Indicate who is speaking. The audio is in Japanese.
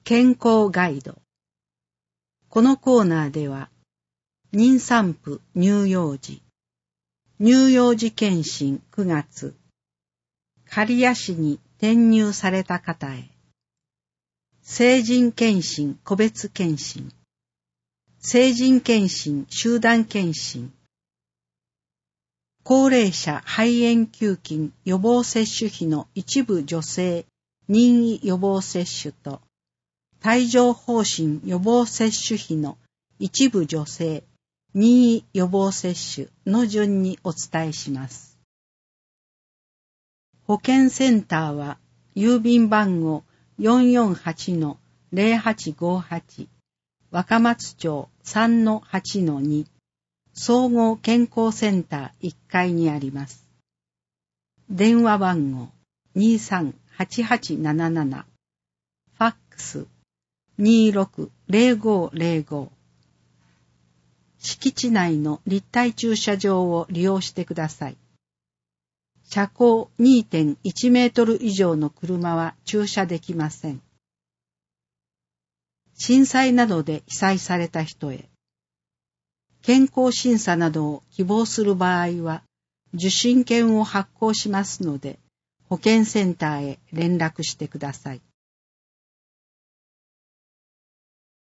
Speaker 1: 健康ガイド。このコーナーでは、妊産婦乳幼児、乳幼児検診9月、刈谷市に転入された方へ、成人検診個別検診、成人検診集団検診、高齢者肺炎球菌予防接種費の一部助成任意予防接種と、帯状疱疹予防接種費の一部助成任意予防接種の順にお伝えします。保健センターは郵便番号 448-0858 若松町 3-8-2 総合健康センター1階にあります。電話番号 238877 ファックス 260505 敷地内の立体駐車場を利用してください。車高 2.1 メートル以上の車は駐車できません。震災などで被災された人へ、健康審査などを希望する場合は、受診券を発行しますので、保健センターへ連絡してください。